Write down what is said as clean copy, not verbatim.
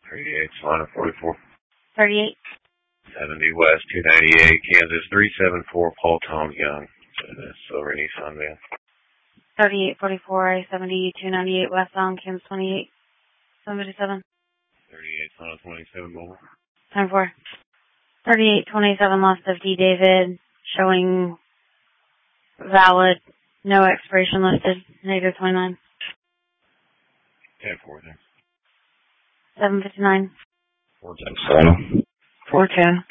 38, Solana 44. 38. 70 West, 298, Kansas 374, Paul Tom Young. Silver Nissan van. 3844, 70, 298 westbound, Kansas 28, 757. 38, Solana 27, mobile. 10-4. 3827, lost of D. David, showing valid, no expiration listed, negative 29. 10-4 there. 759. 410, Solana. 410.